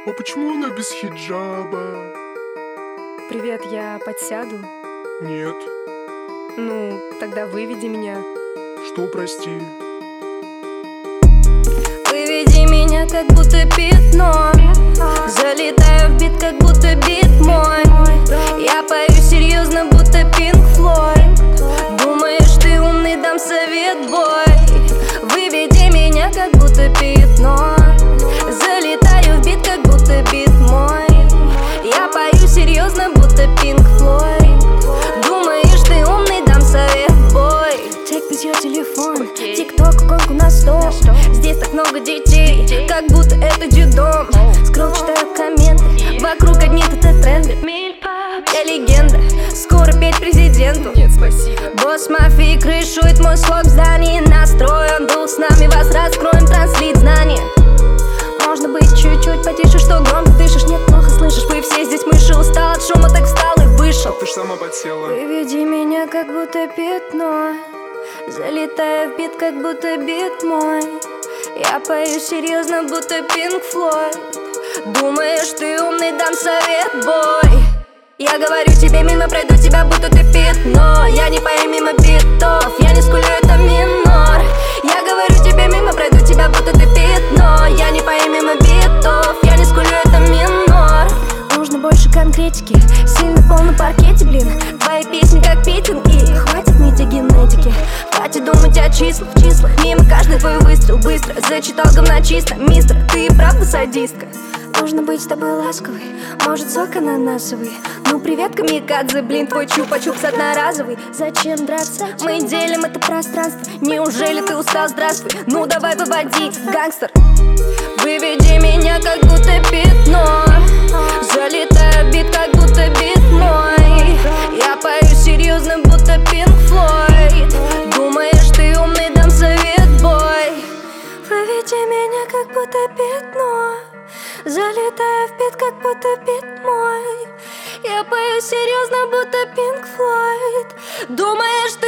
А почему она без хиджаба? Привет, я подсяду? Нет. Ну, тогда выведи меня. Что, прости? Выведи меня, как будто пятно. Залетаю в бит, как будто бит мой. Я пою серьезно, будто Pink Floyd. Думаешь, ты умный, дам совет, бой. Выведи меня, как будто пятно. Залетаю в бит, как будто бит мой. Я пою серьезно, будто Pink Floyd. Думаешь, ты умный, дам совет, бой. Take with your телефон, тик-ток, гонку на стоп. Здесь так много детей, как будто это детдом. Скролл, читаю комменты, вокруг одни тренды. Я легенда, скоро петь президенту. Нет, спасибо. Босс мафии крышует мой слог в здании. Настроен был с нами, вас раскроем, транслит знания. Можно быть чуть-чуть потише, что громко дышишь. Нет, плохо слышишь, вы все здесь мыши. Устал от шума, так встал и вышел. Ты ж сама подсела. Выведи меня, как будто пятно. Залетаю в бит, как будто бит мой. Я пою серьезно, будто Pink Floyd. Думаешь, ты умный, дам совет, бой. Я говорю тебе, мимо пройду тебя, будто ты пятно. Я не пою мимо битов, я не скулю, это минор. Я говорю тебе, мимо пройду тебя, будто ты пятно. Я не пою мимо битов, я не скулю, это минор. Нужно больше конкретики, сильно пол на паркете, блин. Твои песни как питинг, и хватит ныть о генетике. Хватит думать о числах, мимо каждый твой выстрел быстро зачитал говна чисто. Мистер, ты и правда садистка. Нужно быть с тобой ласковой, может сок ананасовый. Ну привет, камикадзе, блин, твой чупа-чупс одноразовый. Зачем драться? Мы делим это пространство. Неужели ты устал? Здравствуй, ну давай выводи, гангстер. Выведи меня, как будто пятно. Залетаю в бит, как будто бит мой. Я пою серьезно, будто Pink Floyd. Думаешь, ты умный, дам совет, бой. Выведи меня, как будто пятно. Залетаю в бит, как будто бит мой. Я пою серьезно, будто Pink Floyd. Думаешь, ты